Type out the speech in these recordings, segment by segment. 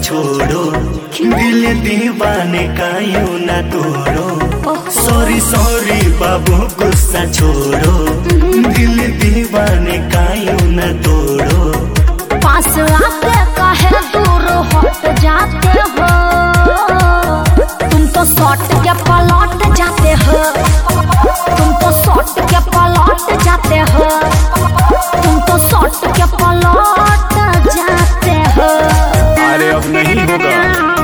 छोड़ो, दिल दीवाने का यूं ना तोड़ो। सॉरी सॉरी बाबू गुस्सा छोड़ो, दिल दीवाने का यूं ना तोड़ो। पास आके काहे दूर हट जाते हो, तुम तो सॉट के पलट जाते हो, तुम तो सॉट के पलट जाते हो, तुम तो सॉट के पलट जाते हो। अरे अब नहीं होगा।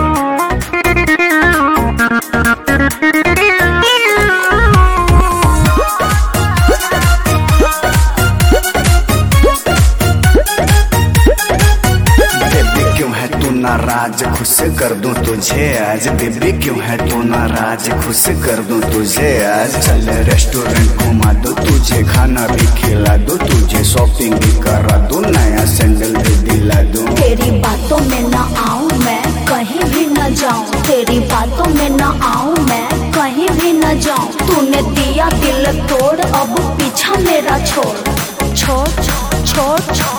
नाराज खुश कर दूं तुझे आज, बेबी क्यों है तू नाराज, खुश कर दूं तुझे आज। चल रेस्टोरेंट घुमा दो तुझे, खाना भी खिला दो तुझे, शॉपिंग भी करा दो, नया सैंडल भी दिला दो। तेरी बातों में न आऊं मैं, कहीं भी न जाऊं, तेरी बातों में न आऊं मैं, कहीं भी न जाऊं। तूने दिया दिल तोड़, अब पीछा मेरा छोड़ छोड़ छोड़ छोड़।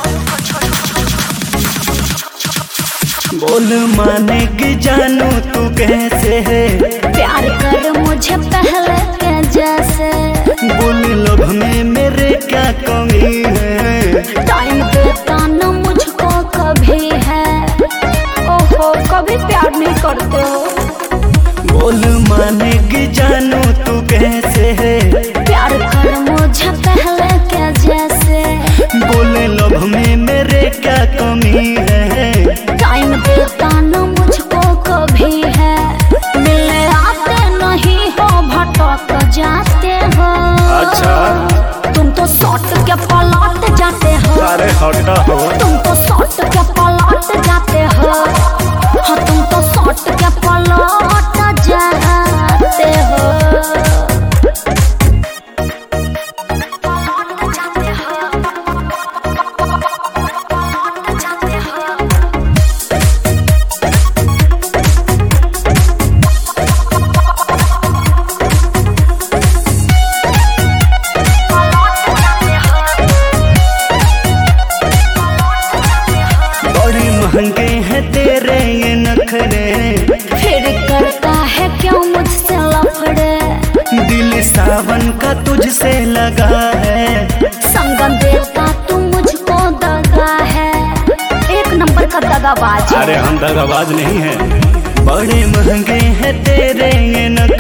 बोल मानेगी जानू तू कैसे है, प्यार कर मुझे पहले के जैसे। बोल लब में मेरे क्या कमी है, टाइम देता न मुझको कभी है, ओहो कभी प्यार नहीं करते हो। बोल मानेगी जानू तू कैसे है, प्यार कर मुझे पहले के जैसे। बोल लब में मेरे क्या कमी है, टाइम देता न मुझको कभी है, मिलने आते नहीं हो भटक जाते हो। अच्छा तुम तो सॉट के पलट जाते हो, अरे हटा हो, तुम तो सॉट के पलट जाते हो, हाँ तुम तो सॉट के पलट जाते हो। महंगे हैं तेरे ये नखरे, फिर करता है क्यों मुझसे लफड़े। दिल सावन का तुझसे लगा है, संगम देता तू मुझको दगा है, एक नंबर का दगाबाज है। अरे हम दगाबाज नहीं हैं। बड़े महंगे हैं तेरे ये नखरे,